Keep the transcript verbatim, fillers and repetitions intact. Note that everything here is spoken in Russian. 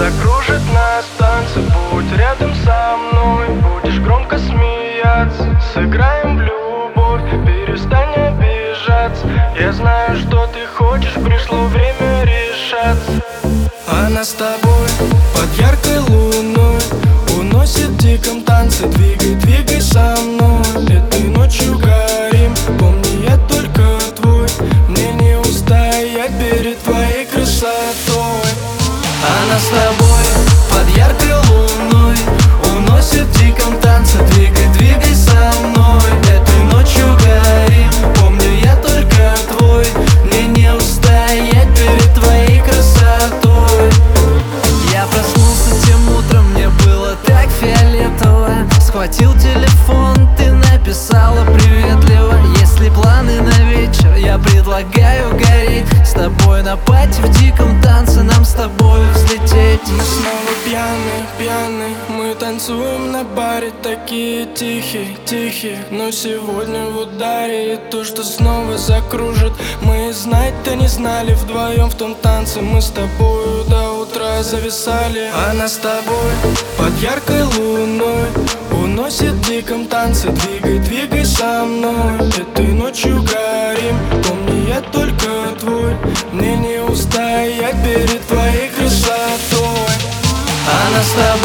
закружит нас танцы. Будь рядом со мной, будешь громко смеяться. Сыграем в любовь, перестань обижаться. Я знаю, что ты хочешь, пришло время решаться. Она с тобой под яркой луной уносит в диком танце. Двигай, двигай со мной, этой ночью горим. Помни, я только твой, мне не устоять перед твоей красотой. Она с тобой под яркой луной уносит в диком танце. Двигай, двигай со мной, этой ночью горим. Помню, я только твой, мне не устоять перед твоей красотой. Я проснулся тем утром, мне было так фиолетово. Схватил телефон, ты написала приветливо. Если планы на вечер, я предлагаю гореть с тобой на пати в диком танце, нам с тобой взлететь. Мы снова пьяные, пьяные, мы танцуем на баре. Такие тихие, тихие, но сегодня в ударе. И то, что снова закружит, мы и знать-то не знали. Вдвоем в том танце мы с тобою до утра зависали. Она с тобой под яркой луной уносит в диком танце. Двигай, двигай со мной, этой ночью горим. Помни, я только твой, мне не устоять перед твоей красотой. Она с тобой